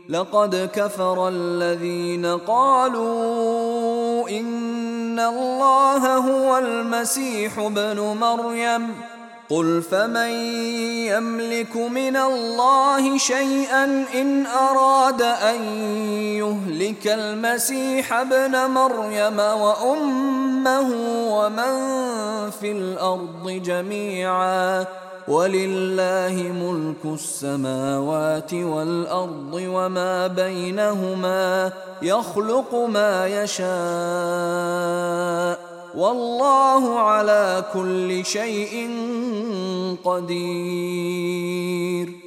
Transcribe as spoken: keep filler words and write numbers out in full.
لقد كفر الذين قالوا إن الله هو المسيح ابن مريم قل فمن يملك من الله شيئا إن أراد أن يهلك المسيح ابن مريم وأمه ومن في الأرض جميعا ولله ملك السماوات والأرض وما بينهما يخلق ما يشاء والله على كل شيء قدير.